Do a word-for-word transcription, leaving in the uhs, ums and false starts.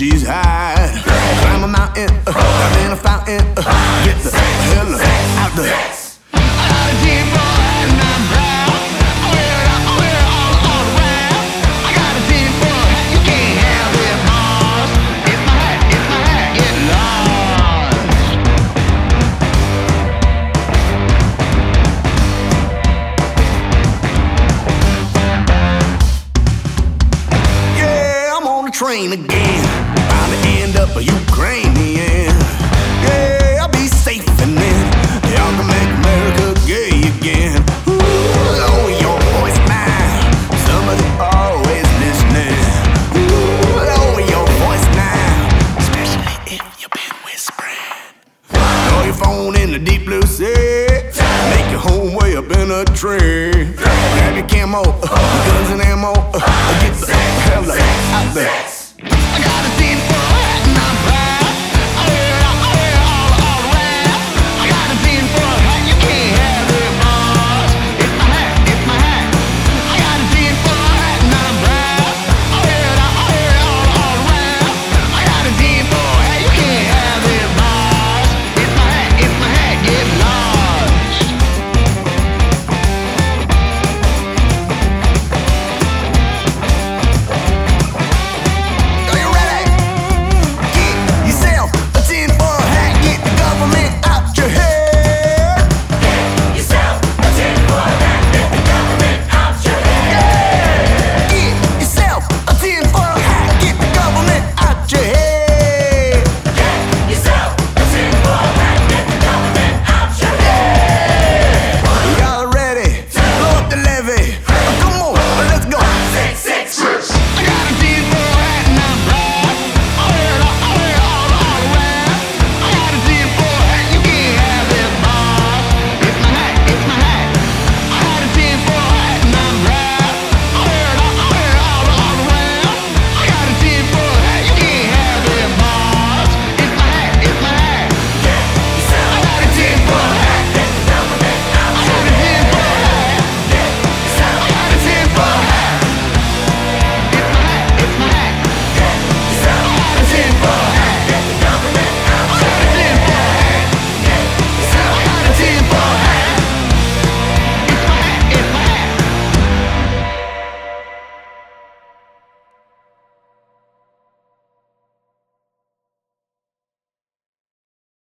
she's high. Climb a mountain, uh, dive in a fountain, uh, get the hell out there. Train again, bound to end up a Ukrainian. Yeah, I'll be safe and then y'all can make America gay again. Ooh, lower your voice now, somebody always listening. Ooh, lower your voice now, especially if you've been whispering. Throw your phone in the deep blue sea, make your home way up in a tree. Grab your camo, uh, guns and ammo, uh, get the hell out there.